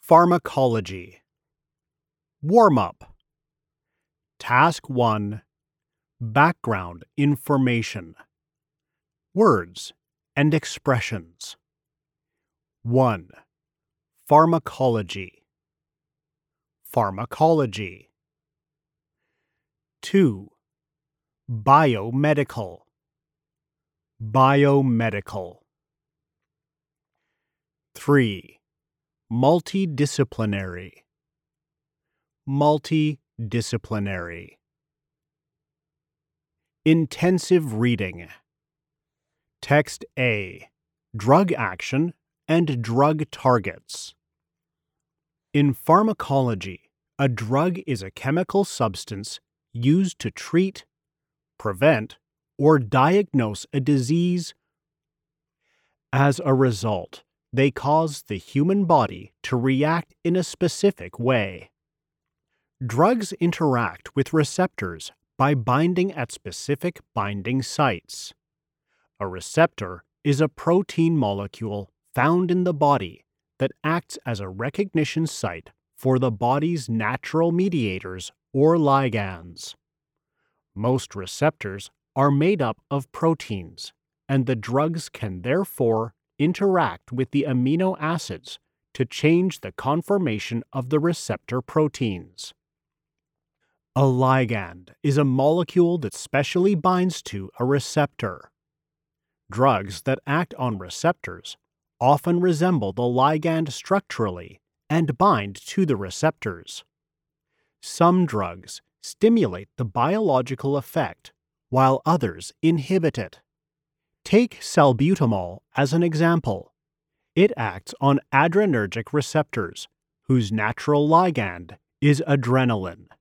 Pharmacology. Warm-up. Task 1. Background information. Words and expressions. 1. Pharmacology. Pharmacology. 2. Biomedical. Biomedical. 3. Multidisciplinary. Multidisciplinary. Intensive reading. Text A. Drug action and drug targets. In pharmacology, a drug is a chemical substance used to treat, prevent, or diagnose a disease. As a result, they cause the human body to react in a specific way. Drugs interact with receptors by binding at specific binding sites. A receptor is a protein molecule found in the body that acts as a recognition site for the body's natural mediators or ligands. Most receptors are made up of proteins, and the drugs can therefore interact with the amino acids to change the conformation of the receptor proteins. A ligand is a molecule that specially binds to a receptor. Drugs that act on receptors often resemble the ligand structurally and bind to the receptors. Some drugs stimulate the biological effect, while others inhibit it. Take salbutamol as an example. It acts on adrenergic receptors, whose natural ligand is adrenaline.